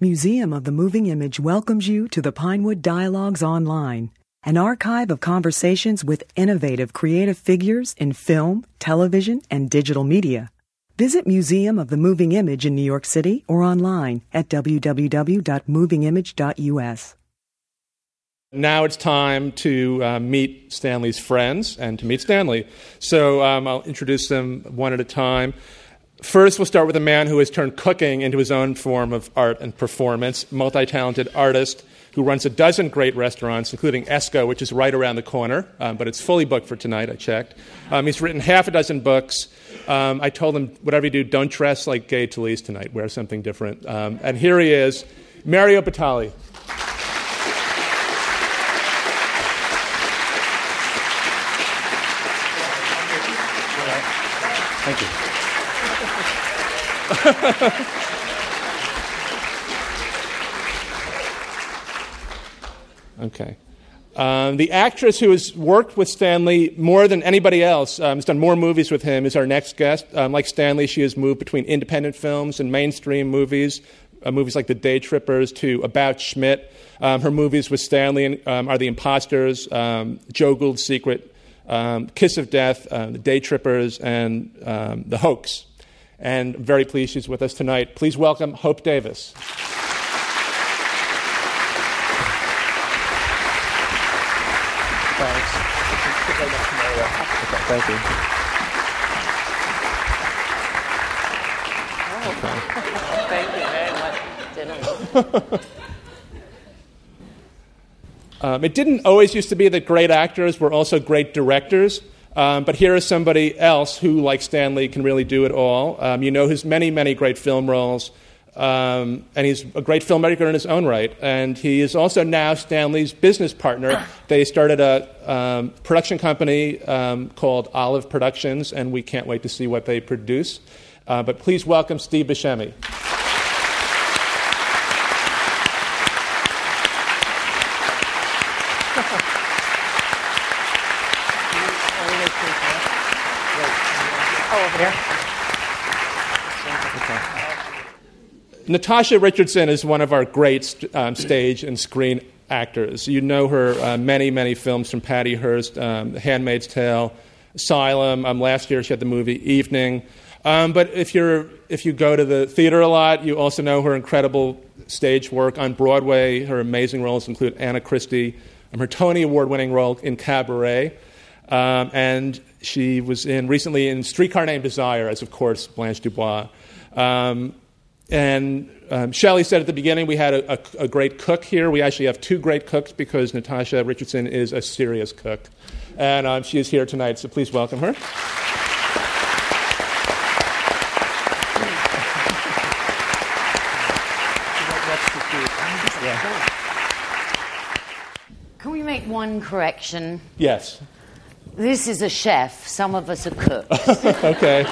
Museum of the Moving Image welcomes you to the Pinewood Dialogues Online, an archive of conversations with innovative creative figures in film, television, and digital media. Visit Museum of the Moving Image in New York City or online at www.movingimage.us. Now it's time to meet Stanley's friends and to meet Stanley. So I'll introduce them one at a time. First, we'll start with a man who has turned cooking into his own form of art and performance, multi-talented artist who runs a dozen great restaurants, including Esco, which is right around the corner, but it's fully booked for tonight, I checked. He's written half a dozen books. I told him, whatever you do, don't dress like Gay Talese tonight. Wear something different. And here he is, Mario Batali. Thank you. Okay. The actress who has worked with Stanley more than anybody else, has done more movies with him, is our next guest. Like Stanley, she has moved between independent films and mainstream movies, movies like The Day Trippers to About Schmidt. Her movies with Stanley are The Imposters, Joe Gould's Secret, Kiss of Death, The Day Trippers, and The Hoax. And I'm very pleased she's with us tonight. Please welcome Hope Davis. Thanks. Okay, thank you. Okay. Thank you very much. It didn't always used to be that great actors were also great directors. But here is somebody else who, like Stanley, can really do it all. You know his many, many great film roles, and he's a great filmmaker in his own right. And he is also now Stanley's business partner. They started a production company called Olive Productions, and we can't wait to see what they produce. But please welcome Steve Buscemi. Natasha Richardson is one of our great stage and screen actors. You know her many, many films from Patty Hearst, The Handmaid's Tale, Asylum. Last year she had the movie Evening. But if you go to the theater a lot, you also know her incredible stage work on Broadway. Her amazing roles include Anna Christie, her Tony Award-winning role in Cabaret, and she was recently in Streetcar Named Desire as, of course, Blanche Dubois. And Shelley said at the beginning we had a great cook here. We actually have two great cooks because Natasha Richardson is a serious cook. And she is here tonight, so please welcome her. Can we make one correction? Yes. This is a chef. Some of us are cooks. Okay.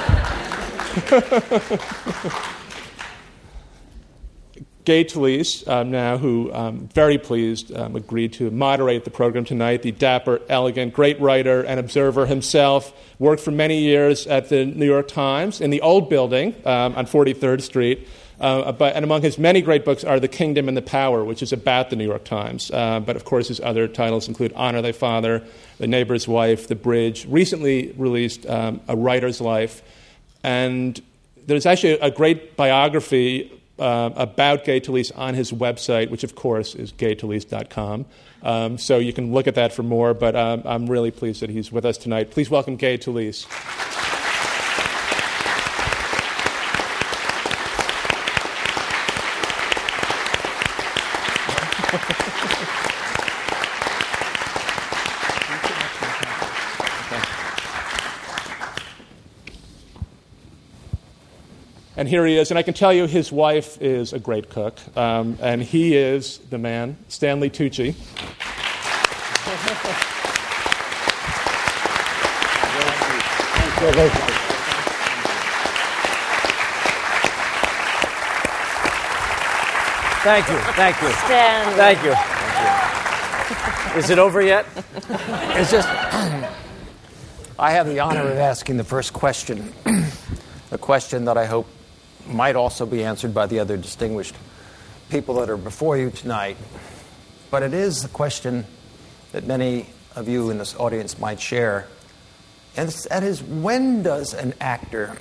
Gay Talese, now, who I'm very pleased agreed to moderate the program tonight, the dapper, elegant, great writer and observer himself, worked for many years at the New York Times in the old building on 43rd Street. And among his many great books are The Kingdom and the Power, which is about the New York Times. But, of course, his other titles include Honor Thy Father, The Neighbor's Wife, The Bridge, recently released A Writer's Life. And there's actually a great biography about Gay Talese on his website, which, of course, is gaytalese.com. So you can look at that for more, but I'm really pleased that he's with us tonight. Please welcome Gay Talese. And here he is, and I can tell you his wife is a great cook, and he is the man, Stanley Tucci. Thank you. Stanley. Thank you. Is it over yet? It's just, I have the honor of asking the first question, a question that I hope might also be answered by the other distinguished people that are before you tonight, but it is a question that many of you in this audience might share. And that is, when does an actor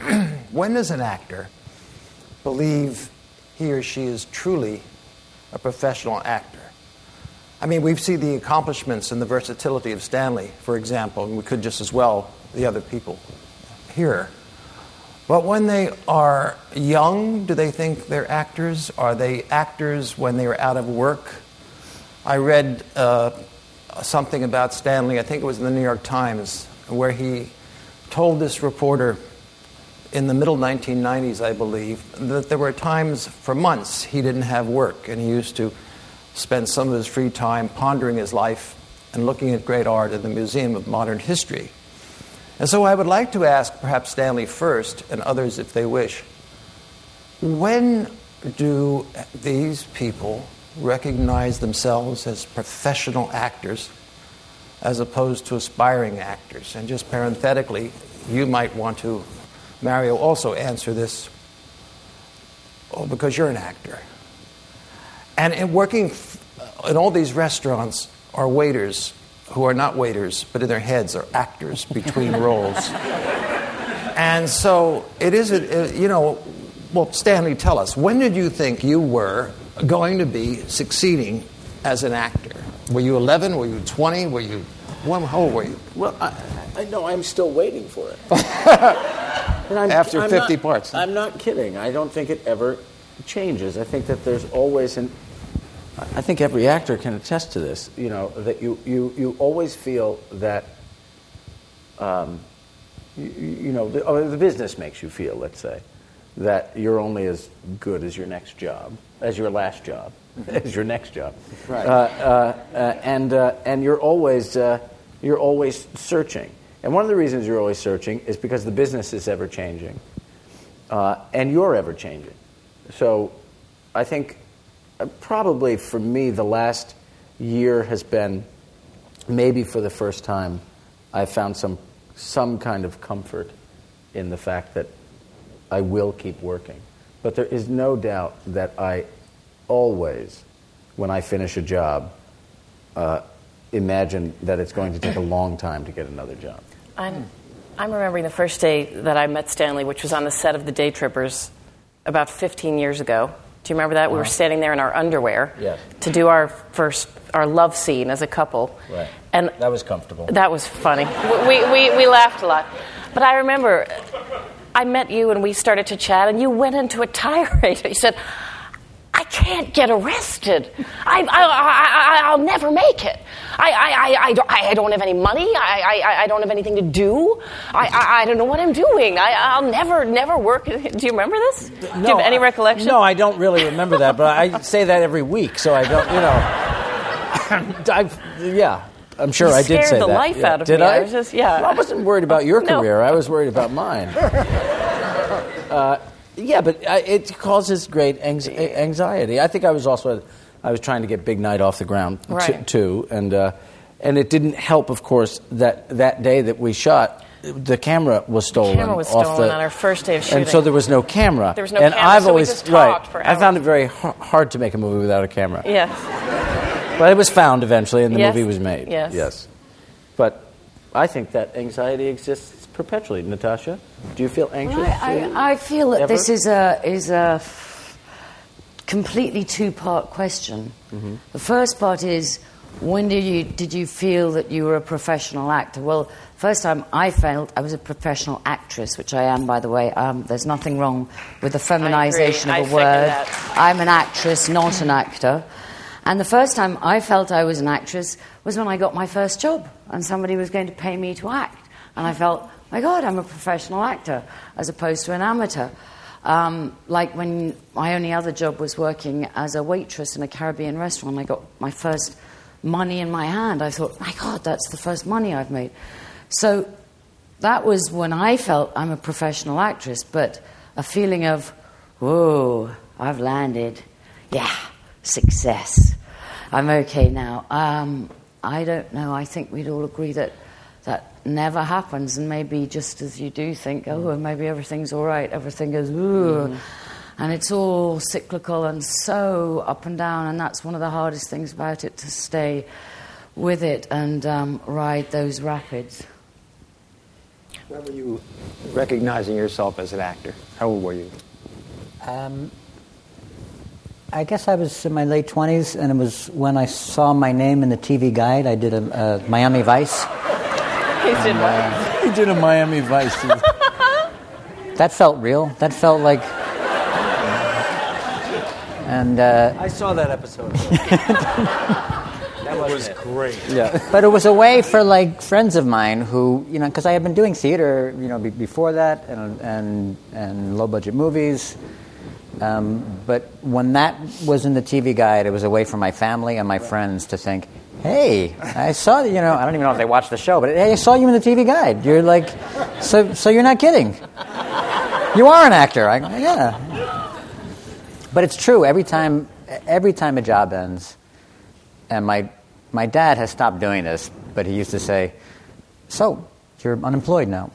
believe he or she is truly a professional actor? I mean, we see the accomplishments and the versatility of Stanley, for example, and we could just as well the other people here. But when they are young, do they think they're actors? Are they actors when they are out of work? I read something about Stanley, I think it was in the New York Times, where he told this reporter in the middle 1990s, I believe, that there were times for months he didn't have work, and he used to spend some of his free time pondering his life and looking at great art in the Museum of Modern History. And so I would like to ask perhaps Stanley first, and others if they wish, when do these people recognize themselves as professional actors as opposed to aspiring actors? And just parenthetically, you might want to, Mario, also answer this, because you're an actor. And in working in all these restaurants are waiters who are not waiters, but in their heads are actors between roles. And so it is, well, Stanley, tell us, when did you think you were going to be succeeding as an actor? Were you 11? Were you 20? How old were you? Well, I know I'm still waiting for it. After 50 parts. I'm not kidding. I don't think it ever changes. I think that there's always I think every actor can attest to this, that you always feel that, the business makes you feel, let's say, that you're only as good as your next job, as your last job, as your next job. Right. And you're always searching. And one of the reasons you're always searching is because the business is ever changing, and you're ever changing. So I think probably for me the last year has been maybe for the first time I found some kind of comfort in the fact that I will keep working. But there is no doubt that I always, when I finish a job, imagine that it's going to take a long time to get another job. I'm remembering the first day that I met Stanley, which was on the set of The Day Trippers about 15 years ago. Do you remember that? We were standing there in our underwear to do our love scene as a couple. Right. And that was comfortable. That was funny. We laughed a lot. But I remember I met you and we started to chat, and you went into a tirade. You said, I can't get arrested. I'll never make it. I don't have any money. I don't have anything to do. I don't know what I'm doing. I'll never work. Do you remember this? No, do you have any recollection? No, I don't really remember that, but I say that every week, so I don't, I'm sure I did say that. Scared the life out of did me. I? I wasn't worried about your career. I was worried about mine. But it causes great anxiety. I think I was trying to get Big Night off the ground too, and it didn't help, of course, that day that we shot, the camera was stolen. The camera was stolen on our first day of shooting, and so there was no camera. There was no camera, we just talked for hours. I found it very hard to make a movie without a camera. Yes, but it was found eventually, and the movie was made. Yes. But I think that anxiety exists perpetually. Natasha, do you feel anxious? I feel that this is a completely two-part question. Mm-hmm. The first part is, when did you feel that you were a professional actor? Well, first time I felt I was a professional actress, which I am, by the way. There's nothing wrong with the feminization of a word. I'm an actress, not an actor. And the first time I felt I was an actress was when I got my first job and somebody was going to pay me to act. And I felt, my God, I'm a professional actor as opposed to an amateur. Like when my only other job was working as a waitress in a Caribbean restaurant. I got my first money in my hand. I thought, my God, that's the first money I've made. So that was when I felt I'm a professional actress, but a feeling of, whoa, I've landed. Yeah, success. I'm okay now. I don't know. I think we'd all agree that never happens, and maybe just as you do think, oh, maybe everything's all right, everything goes, ooh. And it's all cyclical and so up and down, and that's one of the hardest things about it, to stay with it and ride those rapids. When were you recognizing yourself as an actor? How old were you? I guess I was in my late 20s, and it was when I saw my name in the TV Guide. I did a Miami Vice. He did what? He did a Miami Vice. That felt real. That felt like... And I saw that episode. That was great. Yeah. But it was a way for like friends of mine who, you know, because I had been doing theater, you know, before that, and low budget movies. But when that was in the TV Guide, it was a way for my family and my friends to think, hey, I saw, you know, I don't even know if they watched the show, but hey, I saw you in the TV Guide. You're like, so you're not kidding. You are an actor. I go, yeah. But it's true. Every time a job ends, and my dad has stopped doing this, but he used to say, so, you're unemployed now.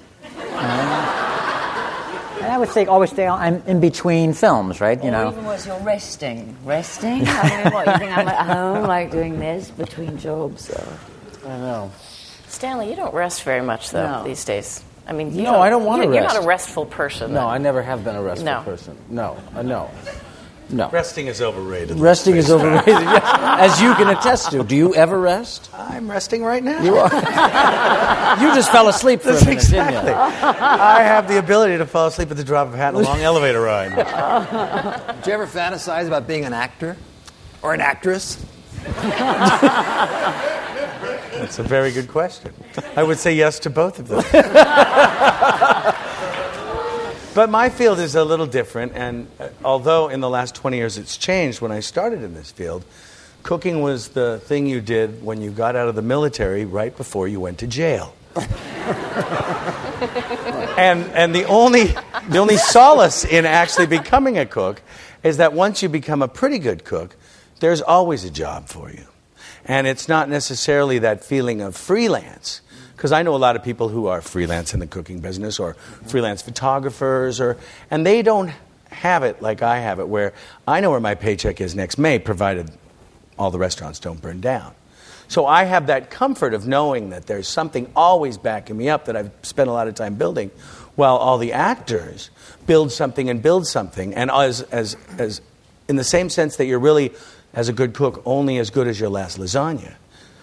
And I would always say I'm in between films, right? You know. Or even was you're resting? Resting? I mean, what, you think I'm at home, like doing this between jobs? Or? I know. Stanley, you don't rest very much, though, these days. I mean, I don't want to rest. You're not a restful person. No, I never have been a restful person. No. No. Resting is overrated. Resting is overrated, yes. As you can attest to. Do you ever rest? I'm resting right now. You are. You just fell asleep for a minute, exactly. didn't you? I have the ability to fall asleep at the drop of a hat in a long elevator ride. Do you ever fantasize about being an actor or an actress? That's a very good question. I would say yes to both of them. But my field is a little different, and although in the last 20 years it's changed, when I started in this field, cooking was the thing you did when you got out of the military right before you went to jail. and the only solace in actually becoming a cook is that once you become a pretty good cook, there's always a job for you. And it's not necessarily that feeling of freelance. Because I know a lot of people who are freelance in the cooking business or freelance photographers, and they don't have it like I have it, where I know where my paycheck is next May, provided all the restaurants don't burn down. So I have that comfort of knowing that there's something always backing me up that I've spent a lot of time building, while all the actors build something. And as in the same sense that you're really, as a good cook, only as good as your last lasagna.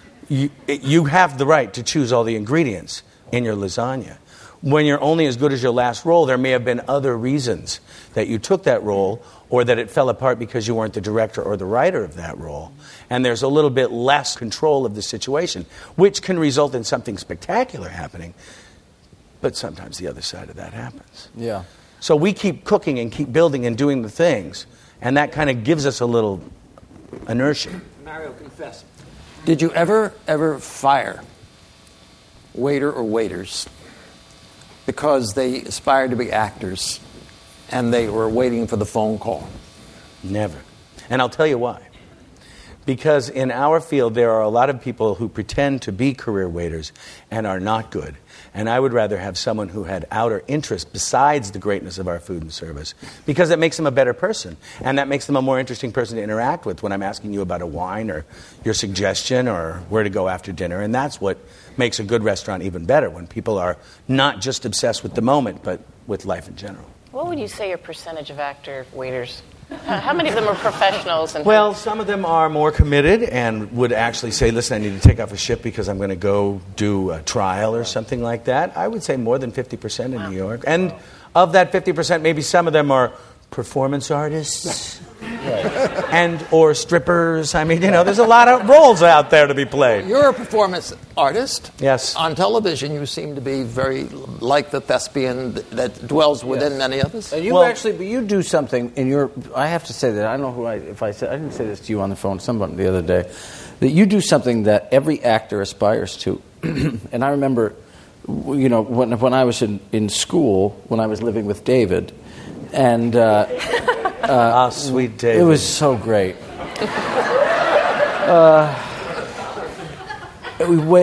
You have the right to choose all the ingredients in your lasagna. When you're only as good as your last role, there may have been other reasons that you took that role, or that it fell apart because you weren't the director or the writer of that role. And there's a little bit less control of the situation, which can result in something spectacular happening. But sometimes the other side of that happens. Yeah. So we keep cooking and keep building and doing the things, and that kind of gives us a little inertia. Mario, confess. Did you ever fire waiter or waiters because they aspired to be actors and they were waiting for the phone call? Never. And I'll tell you why. Because in our field, there are a lot of people who pretend to be career waiters and are not good. And I would rather have someone who had outer interest besides the greatness of our food and service, because it makes them a better person. And that makes them a more interesting person to interact with when I'm asking you about a wine or your suggestion or where to go after dinner. And that's what makes a good restaurant even better, when people are not just obsessed with the moment, but with life in general. What would you say your percentage of actor waiters? How many of them are professionals? Well, some of them are more committed and would actually say, listen, I need to take off a shift because I'm going to go do a trial or something like that. I would say more than 50% in New York. And of that 50%, maybe some of them are performance artists. And or strippers. I mean, there's a lot of roles out there to be played. You're a performance artist. Yes. On television, you seem to be very like the thespian that dwells within many of us. And you do something in your. I have to say that I don't know who I didn't say this to you on the phone. Someone the other day, that you do something that every actor aspires to. And I remember, when I was in school, when I was living with David, and. Sweet David. It was so great.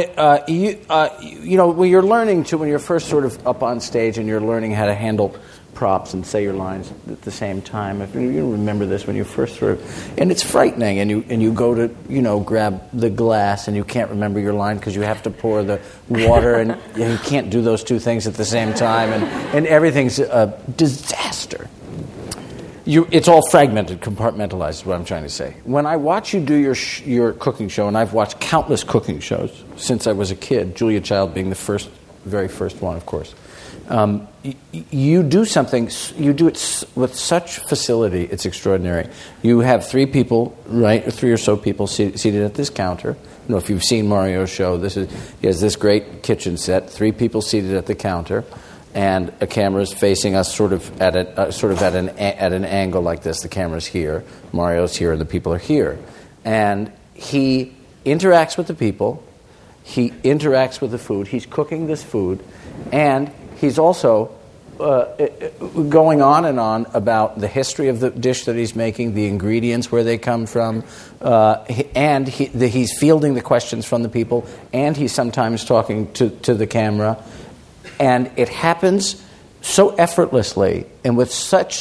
When you're learning to, when you're first sort of up on stage and you're learning how to handle props and say your lines at the same time. If you remember this when you first and it's frightening. And you go to grab the glass and you can't remember your line because you have to pour the water and you can't do those two things at the same time, and everything's a disaster. It's all fragmented, compartmentalized is what I'm trying to say. When I watch you do your cooking show, and I've watched countless cooking shows since I was a kid, Julia Child being the very first one, of course. You do something, you do it with such facility, it's extraordinary. You have 3 people, right, or 3 or so people seated at this counter. If you've seen Mario's show, he has this great kitchen set, 3 people seated at the counter, and a camera is facing us sort of at an angle like this. The camera's here, Mario's here, and the people are here. And he interacts with the people, he interacts with the food, he's cooking this food, and he's also going on and on about the history of the dish that he's making, the ingredients, where they come from, and he's fielding the questions from the people, and he's sometimes talking to the camera. And it happens so effortlessly and with such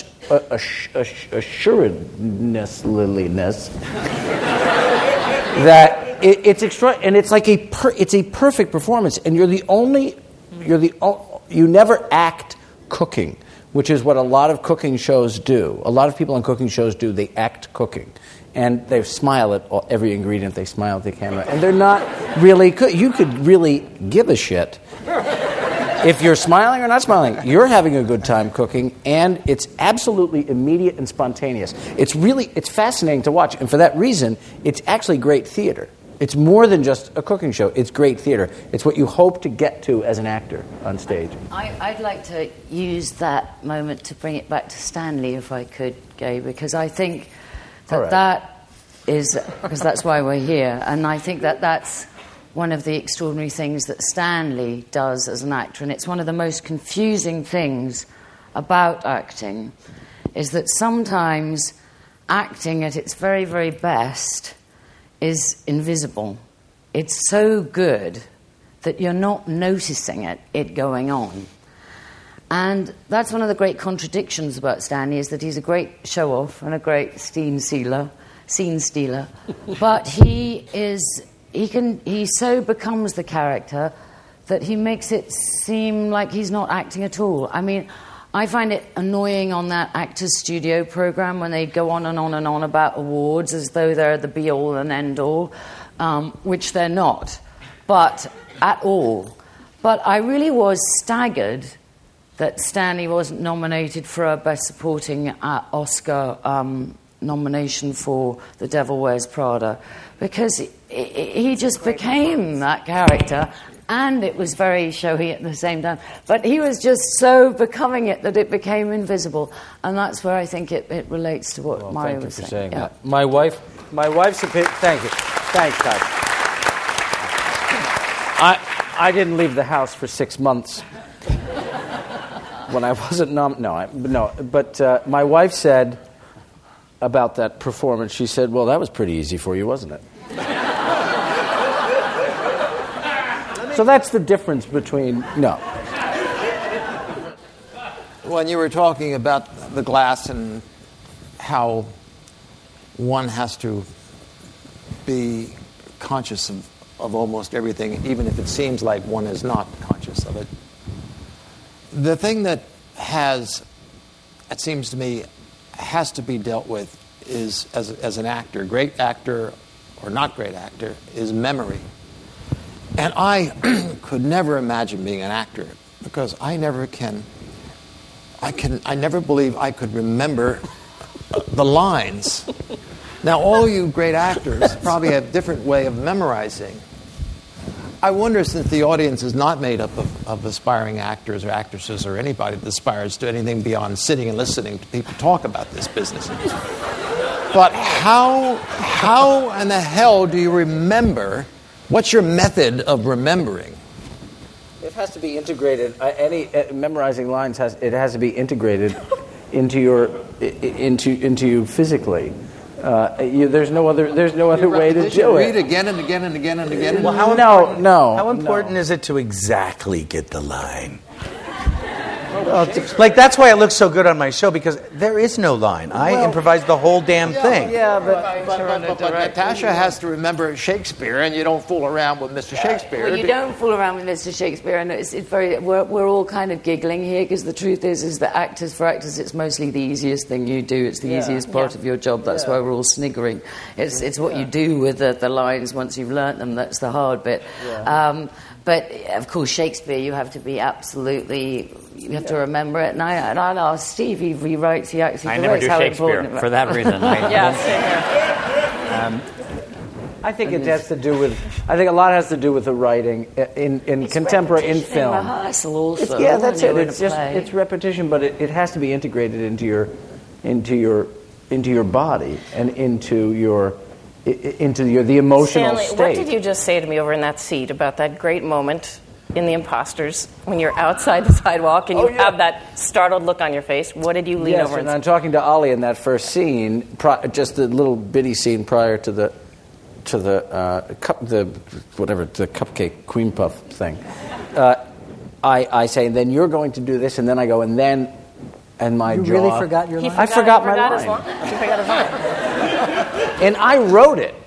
assuredness that it's extraordinary. And it's like it's a perfect performance. And you never act cooking, which is what a lot of cooking shows do. A lot of people on cooking shows do. They act cooking. And they smile at every ingredient. They smile at the camera. And they're not really you could really give a shit if you're smiling or not smiling. You're having a good time cooking, and it's absolutely immediate and spontaneous. It's fascinating to watch, and for that reason, it's actually great theater. It's more than just a cooking show. It's great theater. It's what you hope to get to as an actor on stage. I'd like to use that moment to bring it back to Stanley, if I could, Gay, because I think that is, because that's why we're here, and I think that's one of the extraordinary things that Stanley does as an actor, and it's one of the most confusing things about acting, is that sometimes acting at its very, very best is invisible. It's so good that you're not noticing it going on. And that's one of the great contradictions about Stanley, is that he's a great show-off and a great scene stealer, but he so becomes the character that he makes it seem like he's not acting at all. I mean, I find it annoying on that Actors Studio program when they go on and on and on about awards as though they're the be-all and end-all, which they're not, but at all. But I really was staggered that Stanley wasn't nominated for a Best Supporting Oscar nomination for The Devil Wears Prada, because he just became that character, and it was very showy at the same time. But he was just so becoming it that it became invisible, and that's where I think it relates to what Mario was saying. Thank you for saying that. My wife's opinion. Thank you. Thanks, Todd. I didn't leave the house for 6 months when I wasn't but my wife said about that performance, she said, "Well, that was pretty easy for you, wasn't it?" So that's the difference between When you were talking about the glass and how one has to be conscious of almost everything, even if it seems like one is not conscious of it. The thing that it seems to me, has to be dealt with is, as an actor, great actor or not great actor, is memory. And I could never imagine being an actor, because I never believe I could remember the lines. Now, all you great actors probably have a different way of memorizing. I wonder, since the audience is not made up of aspiring actors or actresses or anybody that aspires to anything beyond sitting and listening to people talk about this business. But how in the hell do you remember? What's your method of remembering? It has to be integrated. Memorizing lines has to be integrated into you physically. There's no other way to do it. Read again and again and again and again. Well, how important is it to exactly get the line? Like, that's why it looks so good on my show, because there is no line. I improvise the whole damn thing. Yeah, but Natasha has to remember Shakespeare, and you don't fool around with Mr. Shakespeare. Well, you don't fool around with Mr. Shakespeare, and it's very. We're all kind of giggling here, because the truth is that for actors, it's mostly the easiest thing you do. It's the easiest part of your job. That's why we're all sniggering. It's what you do with the lines once you've learnt them. That's the hard bit. Yeah. But, of course, Shakespeare, you have to be absolutely... You have to remember it. And I'll ask Steve, he rewrites, he actually I never do Shakespeare for that reason. I think it has to do with... I think a lot has to do with the writing in contemporary, in film. Rehearsal also. That's it. It's repetition, but it has to be integrated into your body and into the emotional Stanley, state. what did you just say to me over in that seat about that great moment in The Imposters when you're outside the sidewalk and you have that startled look on your face? What did you lean over and say? I'm talking to Ollie in that first scene, just the little bitty scene prior to the cupcake cream puff thing. I say, then you're going to do this, and then I go, and then, and my jaw. You really forgot your line? I forgot my line. He forgot his line. And I wrote it.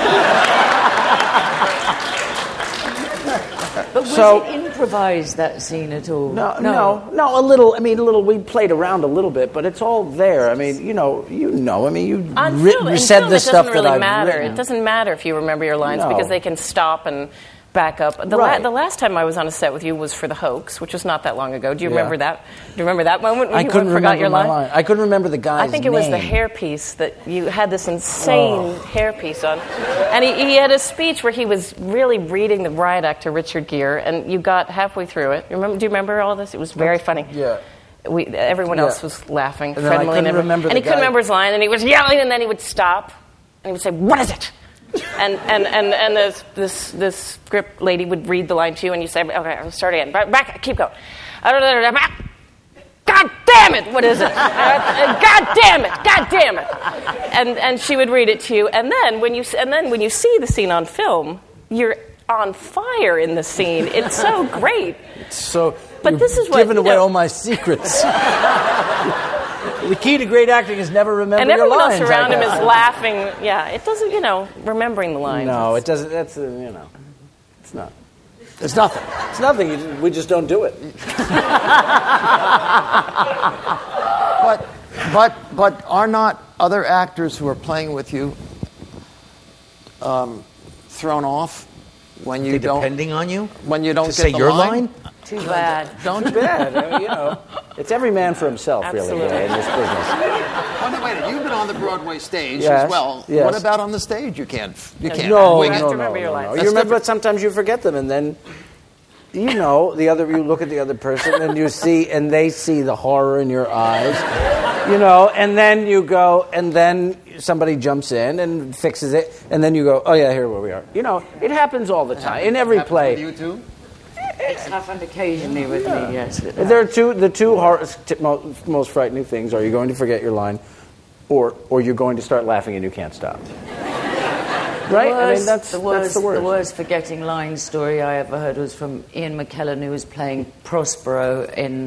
But was it improvised, that scene, at all? No, a little. I mean, a little. We played around a little bit, but it's all there. I mean, you know. I mean, you said the stuff that I've written. It doesn't matter if you remember your lines because they can stop and back up. The last time I was on a set with you was for The Hoax, which was not that long ago. Do you remember that? Do you remember that moment when you forgot your line? I couldn't remember the guy's name. I think it was the hairpiece that you had this insane hairpiece on. And he had a speech where he was really reading the riot act to Richard Gere, and you got halfway through it. Do you remember all this? It was very funny. Yeah. Everyone else was laughing. And Fred Molina remember and he couldn't remember his line, and he was yelling, and then he would stop, and he would say, "What is it?" And this script lady would read the line to you, and you say, "Okay, I'll start again. Back, keep going. God damn it! What is it? God damn it! And she would read it to you, and then when you see the scene on film, you're on fire in the scene. It's so great. But this is what giving away all my secrets. The key to great acting is never remember your lines. And everyone else around him is laughing. Yeah, it doesn't, remembering the lines. No, it doesn't. That's, it's not. It's nothing. It's nothing. We just don't do it. But are not other actors who are playing with you thrown off when you don't? Depending on you? When you don't to say your line? Too bad. Don't bad. I mean, it's every man for himself, Absolutely. really, in this business. Wait, you've been on the Broadway stage Yes, as well. yes. What about on the stage? You can't. No. You have to remember your lines. You remember, but sometimes you forget them, and then you look at the other person, and you see, and they see the horror in your eyes, and then you go, and then somebody jumps in and fixes it, and then you go, oh yeah, here where we are. It happens all the time in every play. With you too? It's happened occasionally with me, yes. There are the two most frightening things: are you going to forget your line, or you're going to start laughing and you can't stop. Right? I mean, that's the worst. The worst forgetting line story I ever heard was from Ian McKellen, who was playing Prospero in.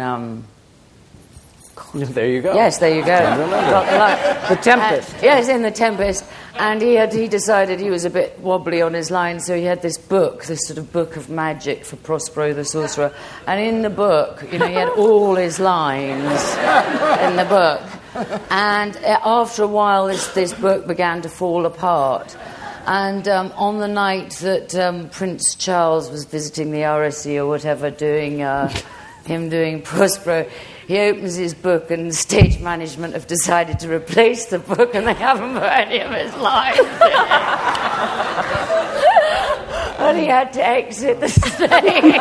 There you go. Yes, there you go. The Tempest. Yes, in The Tempest. And he decided he was a bit wobbly on his line, so he had this sort of book of magic for Prospero the Sorcerer. And in the book, he had all his lines in the book. And after a while, this book began to fall apart. And on the night that Prince Charles was visiting the RSC or whatever, doing Prospero, he opens his book and the stage management have decided to replace the book and they haven't put any of his lines in it. And he had to exit the stage.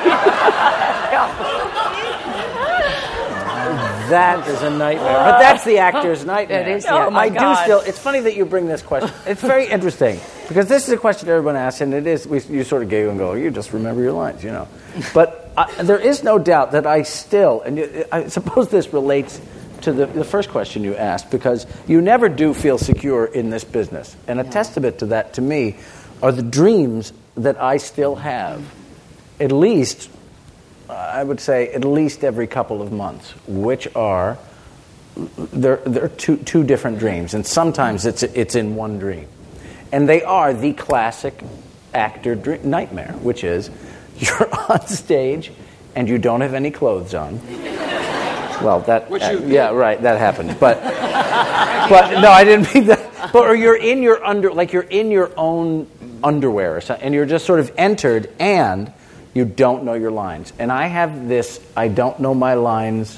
That is a nightmare. But that's the actor's nightmare. It is. Oh my God. It's funny that you bring this question. It's very interesting because this is a question everyone asks, and it is. You sort of giggle and go, "You just remember your lines," But there is no doubt that I still, and I suppose this relates to the first question you asked, because you never do feel secure in this business, and a testament to that, to me, are the dreams that I still have, at least I would say, at least every couple of months, which are they're two different dreams, and sometimes it's in one dream, and they are the classic actor nightmare, which is you're on stage and you don't have any clothes on. Well, that right, that happened, but no, I didn't mean that. But or you're in your you're in your own underwear or something, and you're just sort of entered, and you don't know your lines. And I have this I don't know my lines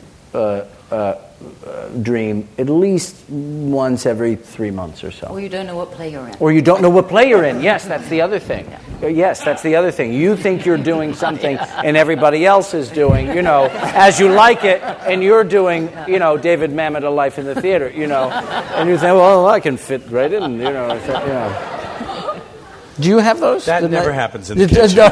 dream at least once every 3 months or so. Or you don't know what play you're in. Or you don't know what play you're in. Yes, that's the other thing. Yes, that's the other thing. You think you're doing something and everybody else is doing, as you like it, and you're doing, David Mamet, A Life in the Theater, and you think, well, I can fit right in, Do you have those? That never happens in the kitchen.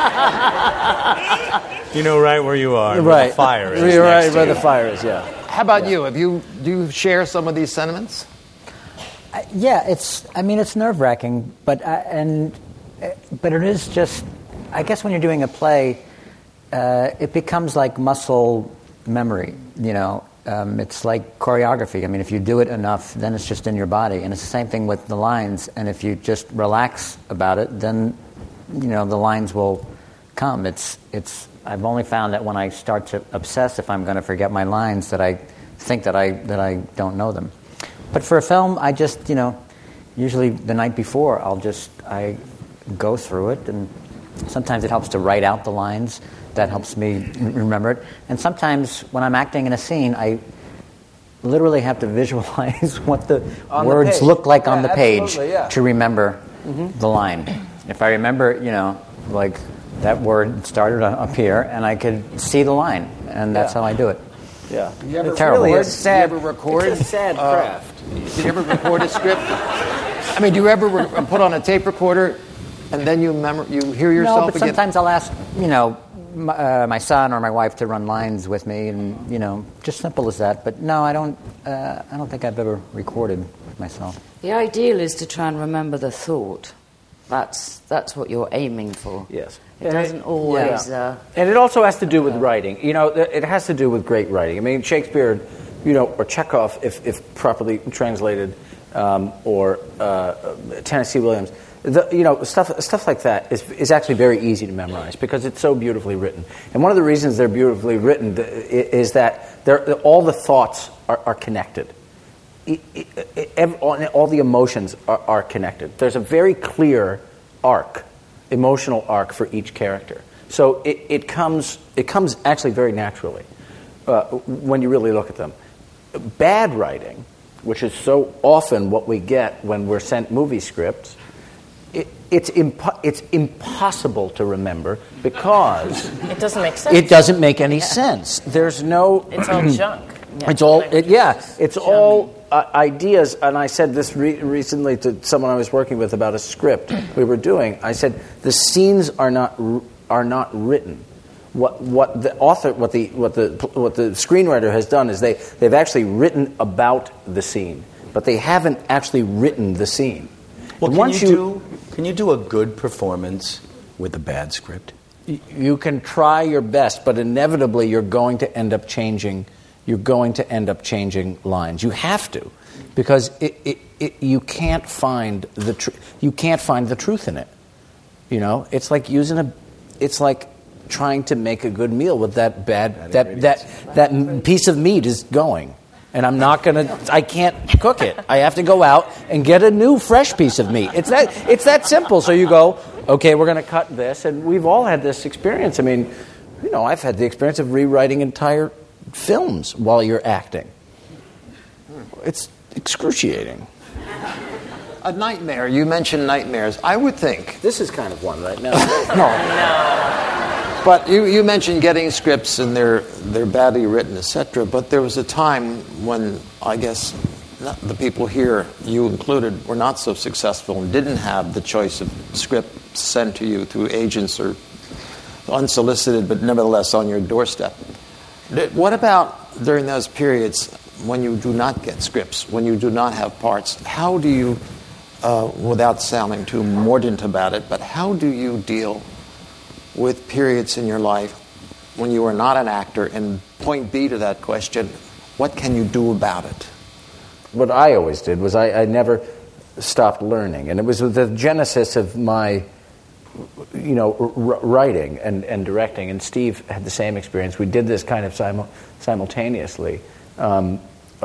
You know right where you are, where the fire is. You're right where the fire is, yeah. How about you? Do you share some of these sentiments? Yeah, it's nerve-wracking, but it is just, I guess when you're doing a play, it becomes like muscle memory, It's like choreography. I mean, if you do it enough, then it's just in your body. And it's the same thing with the lines. And if you just relax about it, then, the lines will come. I've only found that when I start to obsess if I'm going to forget my lines, that I think that I don't know them. But for a film, I just, usually the night before, I go through it, and sometimes it helps to write out the lines. That helps me remember it. And sometimes when I'm acting in a scene, I literally have to visualize what the words look like on the page to remember the line. If I remember, like that word started up here, and I could see the line, and that's how I do it. Yeah. You ever terrible. It's sad. You ever record? It's a sad craft. Do you ever record a script? I mean, do you ever put on a tape recorder and then you hear yourself? No, but sometimes I'll ask, my son or my wife to run lines with me, and just simple as that. But no, I don't think I've ever recorded myself. The ideal is to try and remember the thought. That's what you're aiming for. Yes. It doesn't always... And it also has to do with writing. It has to do with great writing. I mean, Shakespeare, or Chekhov, if properly translated, or Tennessee Williams, stuff like that is actually very easy to memorize because it's so beautifully written. And one of the reasons they're beautifully written is that all the thoughts are connected. All the emotions are connected. There's a very clear emotional arc for each character. So it comes actually very naturally when you really look at them. Bad writing, which is so often what we get when we're sent movie scripts, it's impossible to remember because it doesn't make sense. It doesn't make any sense. There's no. It's all junk. It's all ideas. And I said this recently to someone I was working with about a script we were doing. I said the scenes are not written. What the author, what the screenwriter has done is they've actually written about the scene, but they haven't actually written the scene. Well, can you do a good performance with a bad script? You can try your best, but inevitably you're going to end up changing. You're going to end up changing lines. You have to, because you can't find the truth in it. It's like it's like trying to make a good meal with that that piece of meat is going. And I can't cook it. I have to go out and get a new fresh piece of meat. It's that simple. So you go, okay, we're going to cut this. And we've all had this experience. I mean, I've had the experience of rewriting entire films while you're acting. It's excruciating. A nightmare. You mentioned nightmares. I would think. This is kind of one right now. No. But you mentioned getting scripts and they're badly written, etc. But there was a time when I guess the people here, you included, were not so successful and didn't have the choice of script sent to you through agents or unsolicited, but nevertheless on your doorstep. What about during those periods when you do not get scripts, when you do not have parts? How do you, without sounding too mordant about it, but how do you deal with periods in your life when you are not an actor? And point B to that question, what can you do about it? What I always did was I never stopped learning. And it was the genesis of my writing and directing. And Steve had the same experience. We did this kind of simultaneously. I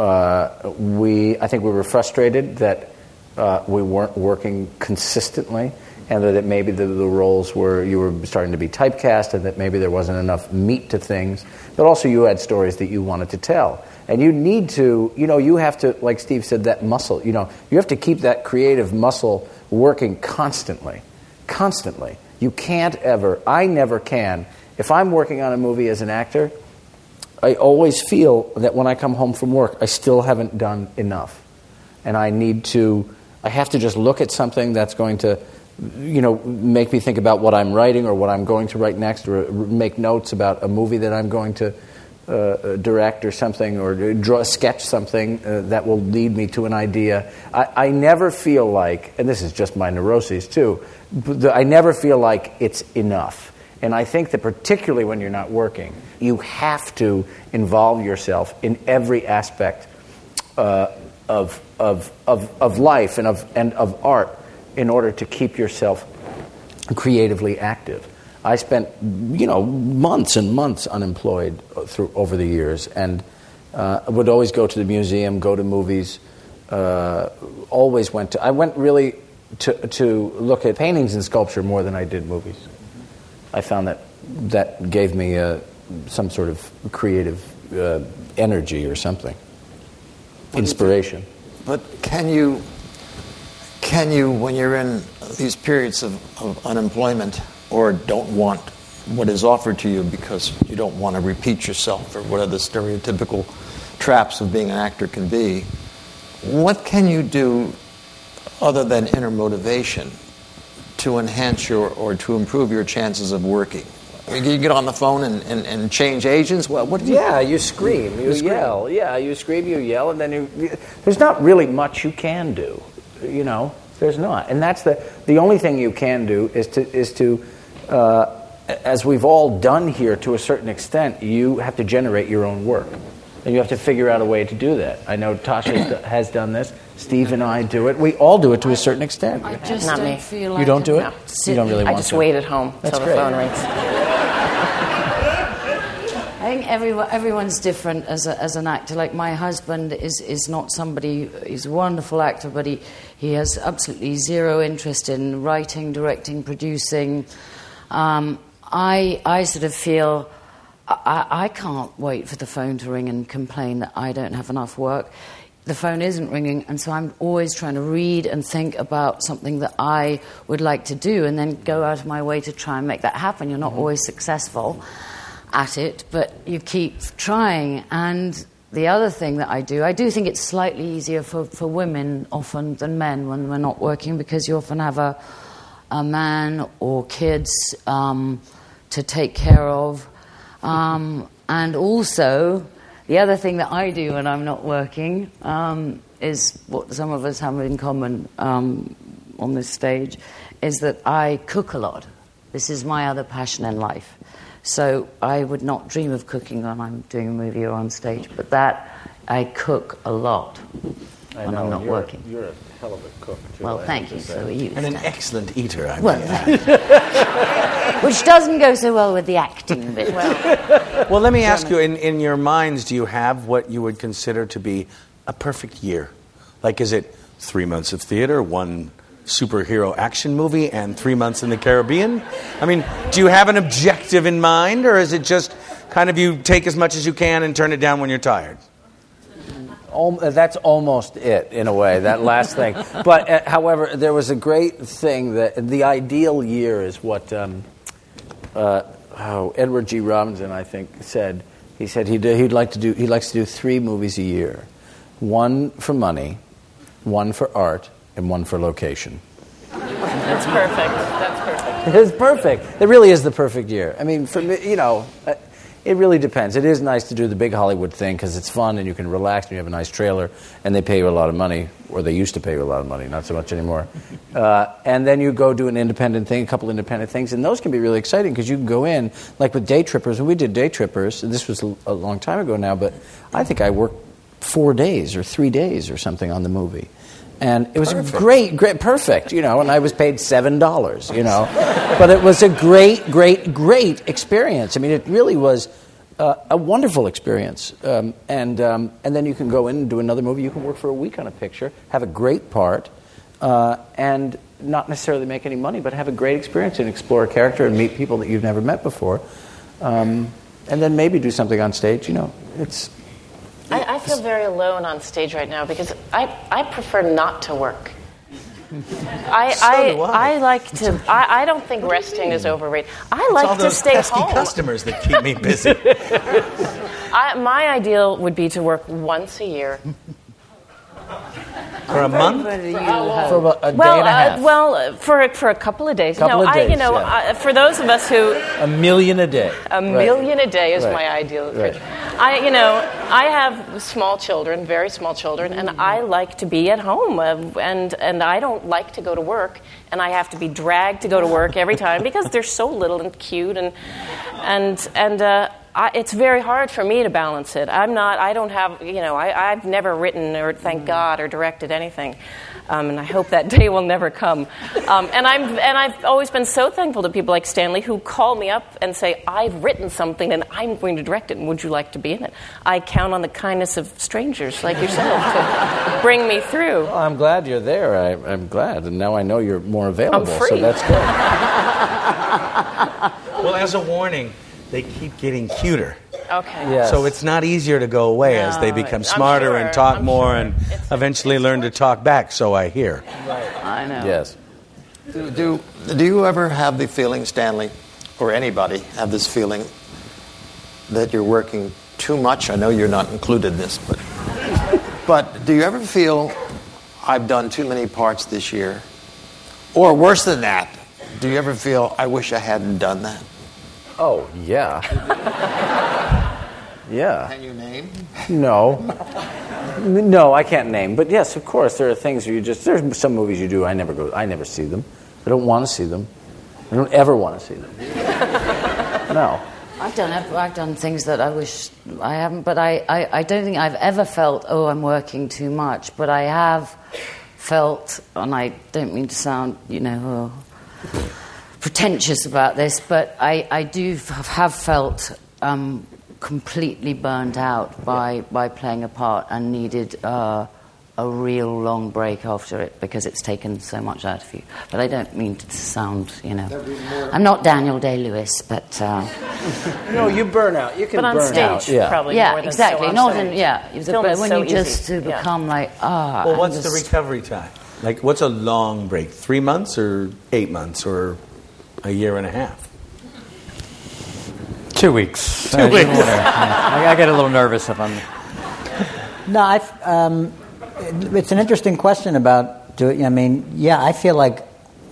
think we were frustrated that we weren't working consistently, and that maybe the roles you were starting to be typecast, and that maybe there wasn't enough meat to things. But also you had stories that you wanted to tell. And you need to, you have to, like Steve said, that muscle, you have to keep that creative muscle working constantly. Constantly. You can't ever, I never can. If I'm working on a movie as an actor, I always feel that when I come home from work, I still haven't done enough. And I have to just look at something that's going to, make me think about what I'm writing or what I'm going to write next, or make notes about a movie that I'm going to direct or something, or sketch something that will lead me to an idea. I never feel like, and this is just my neuroses too, I never feel like it's enough. And I think that particularly when you're not working, you have to involve yourself in every aspect of life and of art in order to keep yourself creatively active. I spent, months and months unemployed over the years, and would always go to the museum, go to movies. I went really to look at paintings and sculpture more than I did movies. I found that gave me some sort of creative energy or something, inspiration. But can you, when you're in these periods of unemployment, or don't want what is offered to you because you don't want to repeat yourself, or whatever the stereotypical traps of being an actor can be, what can you do other than inner motivation to enhance or to improve your chances of working? You get on the phone and change agents? Well, what do you do? Yeah, you scream, you yell. Yeah, you scream, you yell, and then there's not really much you can do, There's not. And that's the only thing you can do is to as we've all done here to a certain extent, you have to generate your own work. And you have to figure out a way to do that. I know Tasha has done this. Steve and I do it. We all do it to a certain extent. I just Not don't me. feel like You don't do it? No. You don't really want to? I just wait at home That's till the great. phone rings. I think everyone's different as an actor. Like my husband is not somebody. He's a wonderful actor, but he has absolutely zero interest in writing, directing, producing. I sort of feel I can't wait for the phone to ring and complain that I don't have enough work. The phone isn't ringing, and so I'm always trying to read and think about something that I would like to do, and then go out of my way to try and make that happen. You're not always successful at it, but you keep trying. And the other thing that I do think it's slightly easier for women often than men when we're not working, because you often have a man or kids to take care of. And also, the other thing that I do when I'm not working is what some of us have in common on this stage, is that I cook a lot. This is my other passion in life. So I would not dream of cooking when I'm doing a movie or on stage, but that I cook a lot when I'm not working. You're a hell of a cook, too. Well, thank you. So are you. And an excellent eater, I Well, mean. which doesn't go so well with the acting bit. Well, let me ask you, in your minds, do you have what you would consider to be a perfect year? Like, is it 3 months of theater, 1 superhero action movie, and 3 months in the Caribbean? I mean, do you have an objective in mind, or is it just kind of you take as much as you can and turn it down when you're tired? That's almost it, in a way, that last thing. But, however, there was a great thing that the ideal year is what Edward G. Robinson, I think, said. He said he likes to do 3 movies a year. 1 for money, 1 for art, and 1 for location. That's perfect. It's perfect. It really is the perfect year. I mean, for me, It really depends. It is nice to do the big Hollywood thing because it's fun and you can relax and you have a nice trailer and they pay you a lot of money, or they used to pay you a lot of money, not so much anymore. And then you go do an independent thing, a couple independent things, and those can be really exciting because you can go in, like with Day Trippers. When we did Day Trippers, and this was a long time ago now, but I think I worked 4 days or 3 days or something on the movie. And it was great, perfect, and I was paid $7, But it was a great experience. I mean, it really was a wonderful experience. And then you can go in and do another movie. You can work for a week on a picture, have a great part, and not necessarily make any money, but have a great experience and explore a character and meet people that you've never met before. And then maybe do something on stage, It's... I feel very alone on stage right now because I prefer not to work. I like to. I don't think resting is overrated. I like to stay pesky home. Customers that keep me busy. My ideal would be to work once a year. For a month? For about a day and a half. For a couple of days. For those of us who... $1 million a day. $1 million a day is my ideal. Right. I have small children, very small children, and I like to be at home, and I don't like to go to work, and I have to be dragged to go to work every time because they're so little and cute, it's very hard for me to balance it. I don't have, I've never written or, thank God, or directed anything. And I hope that day will never come. And I've always been so thankful to people like Stanley who call me up and say, I've written something and I'm going to direct it, and would you like to be in it? I count on the kindness of strangers like yourself to bring me through. Well, I'm glad you're there. I'm glad. And now I know you're more available, I'm free. So that's good. Well, as a warning, they keep getting cuter. Okay. Yes. So it's not easier to go away as they become smarter and talk more and eventually learn to talk back, so I hear. Right. I know. Yes. Do you ever have the feeling, Stanley, or anybody have this feeling that you're working too much? I know you're not included in this, but do you ever feel I've done too many parts this year? Or worse than that, do you ever feel I wish I hadn't done that? Oh, yeah. Yeah. Can you name? No, I can't name. But yes, of course, there are things where there's some movies you do, I never see them. I don't want to see them. I don't ever want to see them. No. I've done things that I wish I haven't, but I don't think I've ever felt, I'm working too much. But I have felt, and I don't mean to sound, pretentious about this, but I do have felt completely burnt out by playing a part and needed a real long break after it because it's taken so much out of you. But I don't mean to sound, I'm not Daniel Day-Lewis, but... No, you burn out. You can burn out. But on stage, probably more than exactly. so Not on stage. but when so you just easy. become Well, what's the recovery time? Like, what's a long break? 3 months or 8 months or a year and a half? 2 weeks. 2 weeks. I get a little nervous if I'm... No, it's an interesting question about doing. I mean, I feel like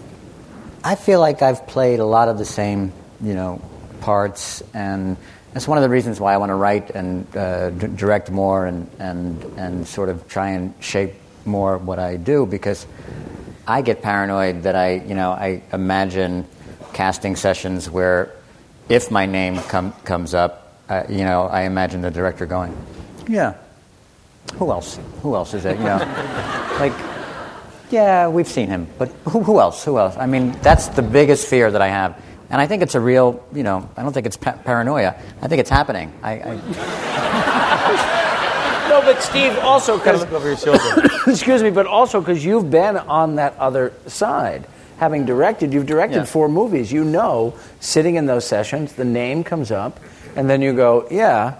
I've played a lot of the same, parts, and that's one of the reasons why I want to write and direct more and sort of try and shape more what I do, because I get paranoid that I imagine casting sessions where if my name comes up, I imagine the director going, yeah. Who else is it? We've seen him, but who else? I mean, that's the biggest fear that I have, and I think it's a real, I don't think it's paranoia. I think it's happening. No, but Steve, also because look over your shoulder. Excuse me, but also because you've been on that other side. Having directed, you've directed 4 movies. Sitting in those sessions, the name comes up, and then you go, yeah.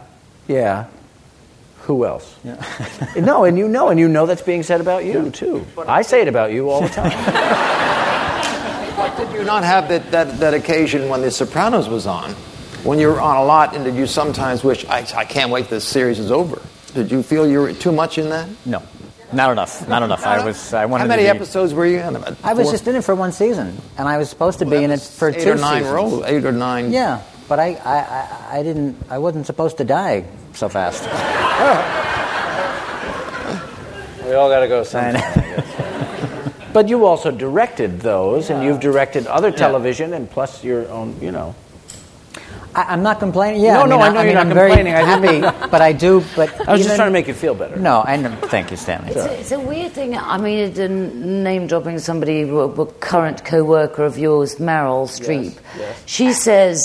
Who else? Yeah. No, and you know that's being said about you, too. I say it about you all the time. But did you not have that occasion when The Sopranos was on? When you were on a lot, and did you sometimes wish, I can't wait this series is over? Did you feel you were too much in that? No. Not enough. I wanted How many episodes were you in? I was just in it for 1 season, and I was supposed to be in it for 2 8 or 9 seasons. roles. 8 or 9. Yeah. but I didn't. I wasn't supposed to die so fast. We all got to go sometime. But you also directed those, and you've directed other television, and plus your own, I'm not complaining. Yeah, I know you're not I'm complaining. Very happy, but I do. But I was just trying to make you feel better. No, I know. Thank you, Stanley. It's a weird thing. I mean, name dropping somebody, a current co-worker of yours, Meryl Streep. Yes. She says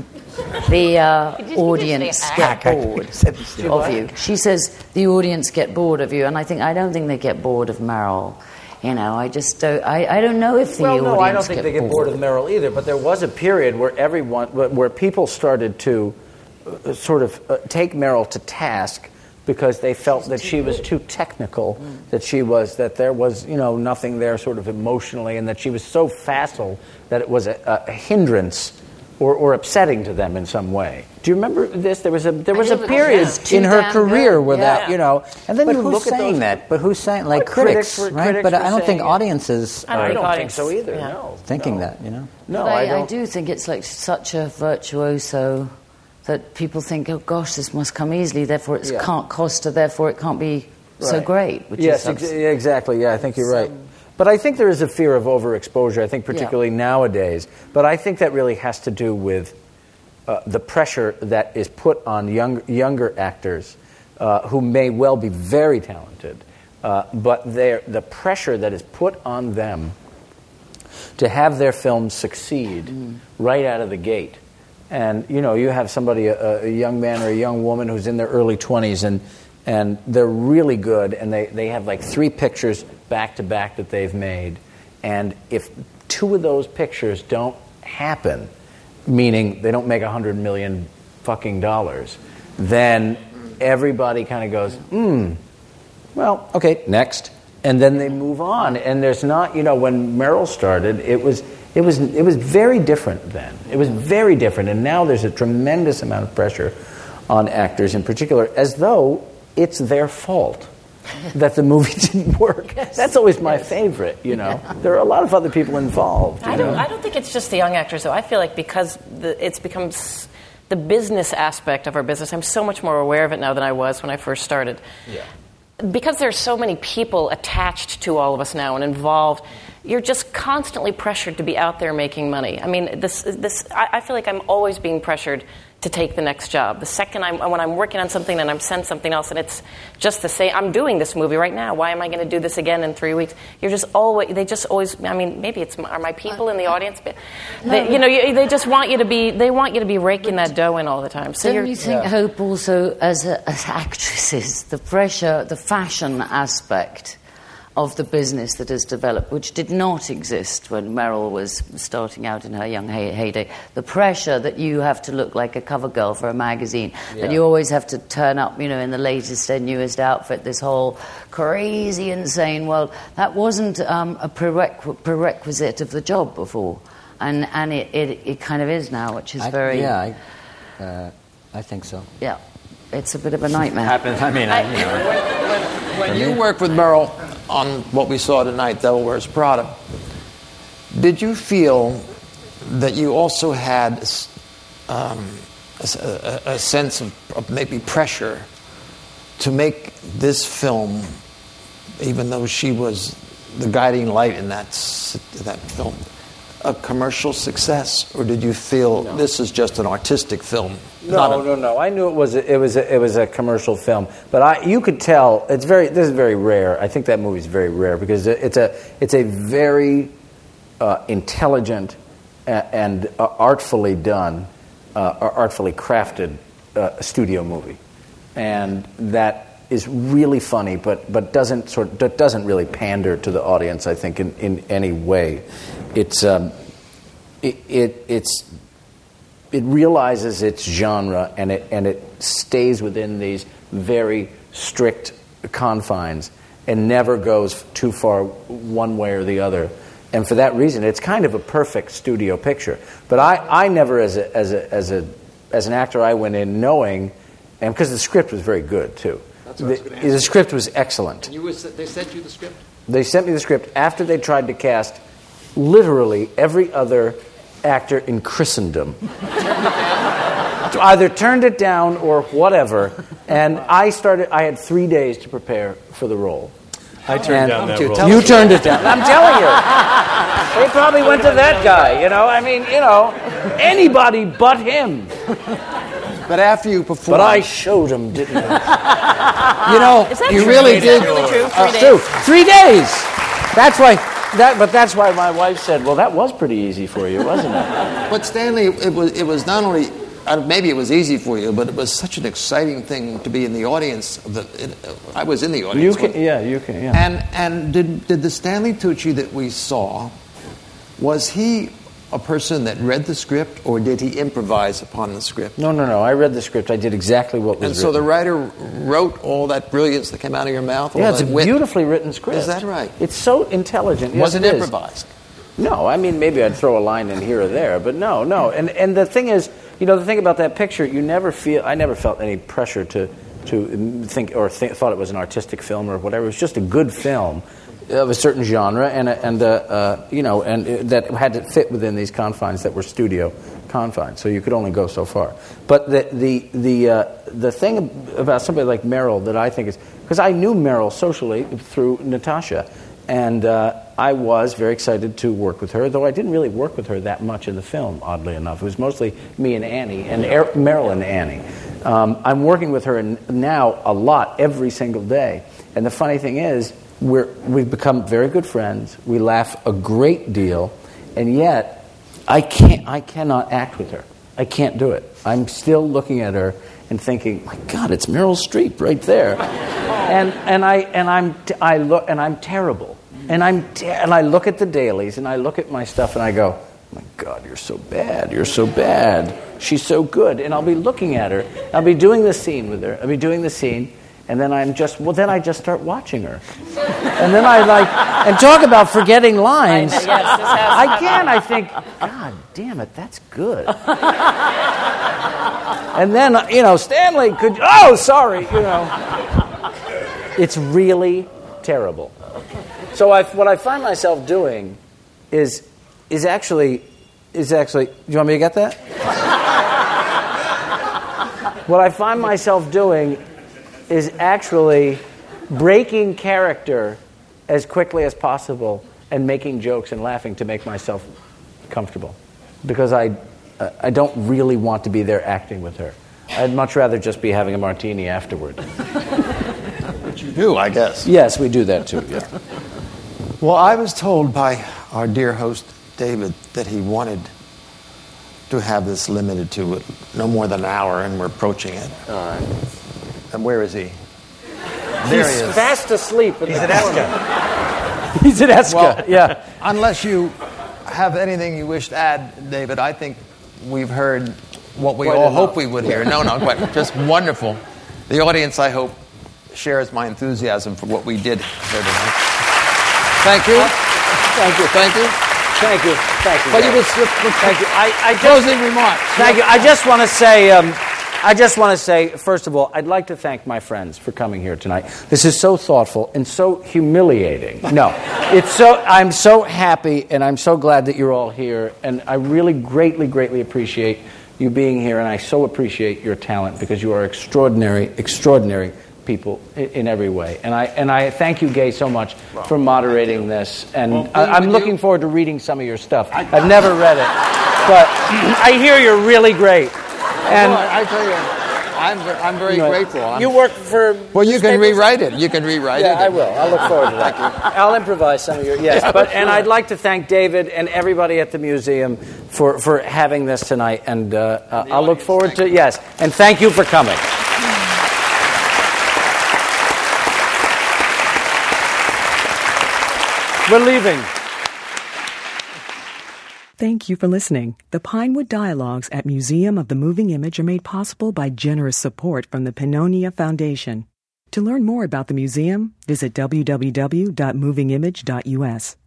the audience get bored of you. She says the audience get bored of you, and I don't think they get bored of Meryl. I just don't. I don't know if the audience. Well, no, I don't think they get bored of Meryl either. But there was a period where where people started to sort of take Meryl to task because they felt that she was too technical, that there was nothing there sort of emotionally, and that she was so facile that it was a hindrance or upsetting to them in some way. Do you remember this? There was a period in her career where that, and then but you who's look at saying those, that? But who's saying, like, critics, right? But I don't think audiences I are don't think so either. Yeah. No, thinking that, No, but I don't. I do think it's like such a virtuoso that people think, oh gosh, this must come easily, therefore it can't cost her, therefore it can't be so great. Exactly. Yeah, I think you're right. But I think there is a fear of overexposure, I think particularly nowadays. But I think that really has to do with the pressure that is put on younger actors who may well be very talented, but the pressure that is put on them to have their films succeed right out of the gate. And, you have somebody, a young man or a young woman who's in their early 20s, and they're really good, and they have like 3 pictures back-to-back that they've made. And if 2 of those pictures don't happen, meaning they don't make $100 million fucking dollars, then everybody kind of goes, well, okay, next. And then they move on. And there's not, when Meryl started, it was very different then. It was very different. And now there's a tremendous amount of pressure on actors in particular, as though it's their fault that the movie didn't work. That's always my favorite, There are a lot of other people involved. I don't think it's just the young actors, though. I feel like because it's become the business aspect of our business, I'm so much more aware of it now than I was when I first started. Yeah. Because there's so many people attached to all of us now and involved, you're just constantly pressured to be out there making money. I mean, I feel like I'm always being pressured to take the next job. The second when I'm working on something and I'm sent something else and it's just the same, I'm doing this movie right now. Why am I going to do this again in 3 weeks? They just always, I mean, maybe are my people in the audience? But they just want you to be, raking that dough in all the time. So don't you think, Hope, also as actresses, the pressure, the fashion aspect of the business that has developed, which did not exist when Meryl was starting out in her young heyday. The pressure that you have to look like a cover girl for a magazine, that you always have to turn up, in the latest and newest outfit, this whole crazy, insane world. That wasn't a prerequisite of the job before. And it kind of is now, which is very... Yeah, I think so. Yeah, it's a bit of a nightmare. When you worked with Meryl on what we saw tonight, Devil Wears Prada, did you feel that you also had a sense of maybe pressure to make this film, even though she was the guiding light in that film, a commercial success, or did you feel this is just an artistic film? No. I knew it was a commercial film, but you could tell this is very rare. I think that movie is very rare because it's a very intelligent and artfully done, artfully crafted studio movie, and that is really funny, but doesn't really pander to the audience, I think, in any way. It realizes its genre and it stays within these very strict confines and never goes too far one way or the other. And for that reason, it's kind of a perfect studio picture. But I never, as an actor, I went in knowing, and because the script was very good too. That's what I was going to ask. The script was excellent. And they sent you the script? They sent me the script after they tried to cast literally every other actor in Christendom. either turned it down or whatever. And I had 3 days to prepare for the role. I turned down that role. You turned it down. I'm telling you. They probably went to that guy, anybody but him. But after you performed... But I showed him, didn't I? Is that you true? really Is did. that really true? 3 days? True. 3 days. That's why my wife said, "Well, that was pretty easy for you, wasn't it?" But Stanley, it was not only... maybe it was easy for you, but it was such an exciting thing to be in the audience. I was in the audience. You can. And did the Stanley Tucci that we saw, was he a person that read the script, or did he improvise upon the script? No. I read the script. I did exactly what was written. And so the writer wrote all that brilliance that came out of your mouth? Yeah, it's a beautifully written script. Is that right? It's so intelligent. Was yes, it is. improvised? No, I mean, maybe I'd throw a line in here or there, but no. And the thing is, the thing about that picture, I never felt any pressure to think or thought it was an artistic film or whatever. It was just a good film of a certain genre, and that had to fit within these confines that were studio confines. So you could only go so far. But the thing about somebody like Meryl that I think is, because I knew Meryl socially through Natasha, and I was very excited to work with her, though I didn't really work with her that much in the film, oddly enough. It was mostly me and Annie, and Meryl and Annie. I'm working with her now a lot, every single day. And the funny thing is, we've become very good friends. We laugh a great deal, and yet I cannot act with her. I can't do it. I'm still looking at her and thinking, my God, it's Meryl Streep right there. And I'm terrible. And I look at the dailies and I look at my stuff and I go, my God, you're so bad. You're so bad. She's so good. And I'll be looking at her. I'll be doing the scene with her. I'll be doing the scene. And then I just start watching her. And then and talk about forgetting lines. I think, God damn it, that's good. And then, Stanley sorry, It's really terrible. So what I find myself doing is actually, do you want me to get that? What I find myself doing is actually breaking character as quickly as possible and making jokes and laughing to make myself comfortable. Because I don't really want to be there acting with her. I'd much rather just be having a martini afterward. Which you do, I guess. Yes, we do that too, yeah. Well, I was told by our dear host, David, that he wanted to have this limited to no more than an hour, and we're approaching it. All right. And where is he? There he is. Fast asleep. He's at Esca. He's at Esca, well, yeah. Unless you have anything you wish to add, David, I think we've heard what we all hope we would hear. No, quite. Just wonderful. The audience, I hope, shares my enthusiasm for what we did here tonight. Thank you. Thank you. Thank you. Thank you. Thank you. But you just thank you. Closing remarks. Thank you. I just want to say, first of all, I'd like to thank my friends for coming here tonight. This is so thoughtful and so humiliating. No, I'm so happy and I'm so glad that you're all here, and I really greatly, greatly appreciate you being here, and I so appreciate your talent because you are extraordinary, extraordinary people in every way. And I thank you, Gay, so much for moderating this. And I'm looking forward to reading some of your stuff. I've never read it, but I hear you're really great. And I tell you, I'm very grateful. You work for... Well, you can rewrite it. You can rewrite it. Yeah, I will. I'll look forward to that. I'll improvise some of your... Yes, and I'd like to thank David and everybody at the museum for having this tonight. And I'll look forward to... Yes, and thank you for coming. We're leaving. Thank you for listening. The Pinewood Dialogues at Museum of the Moving Image are made possible by generous support from the Pannonia Foundation. To learn more about the museum, visit www.movingimage.us.